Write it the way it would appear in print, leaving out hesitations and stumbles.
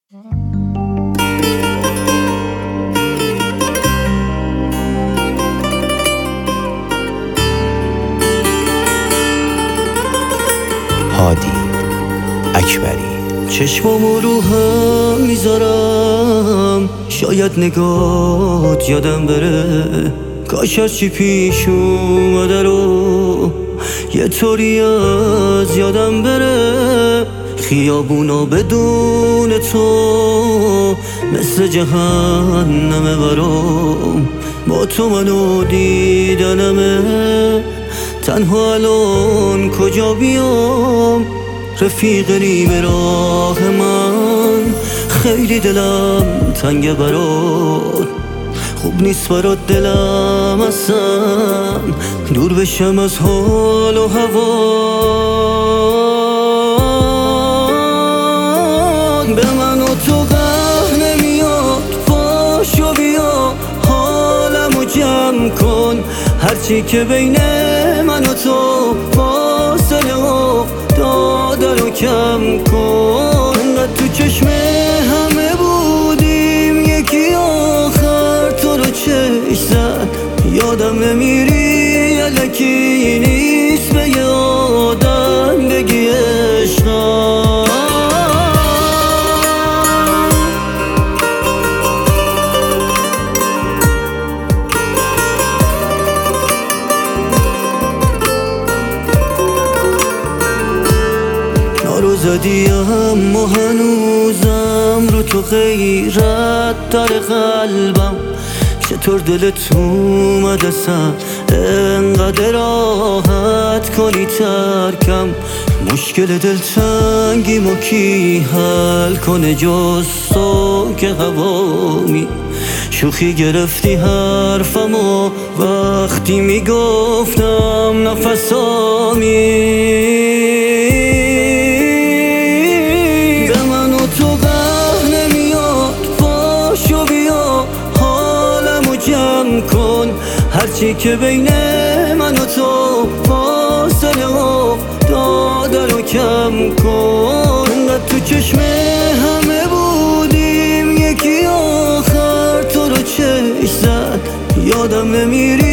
هادی اکبری. چشمامو رو هم میذارم، شاید نگات یادم بره. کاش هرچی پیش اومده رو یه طوری از یادم بره. خیابونا بدون تو مثل جهنمه برام، با تو منو دیدنمه. تنها الان کجا بیام، رفیق نیمه راه من. خیلی دلم تنگه برات، خوب نیست برات دلم اصلا. دور بشم از حال و هوا، به من و تو قهر نمیاد. پاشو بیا حالمو جمع کن، هرچی که بین من و تو فاصله افتاده رو کم کن. انقدر تو چشم همه بودیم، یکی آخر تو رو چشم زد. یادم نمیری الکی نیست به یه آدم بگی عشقم. رو زدی اما هنوزم رو تو غیرت داره قلبم. چطور دلت اومد اصلا انقدر راحت کنی ترکم؟ مشکل دلتنگیمو کی حل کنه جز تو که هوامی؟ شوخی گرفتی حرفمو وقتی میگفتم نفسامی. کن هرچی که بین من و تو فاصله افتاده رو کم کن. انقدر تو چشم همه بودیم، یکی آخر تو رو چشم زد. یادم نمیری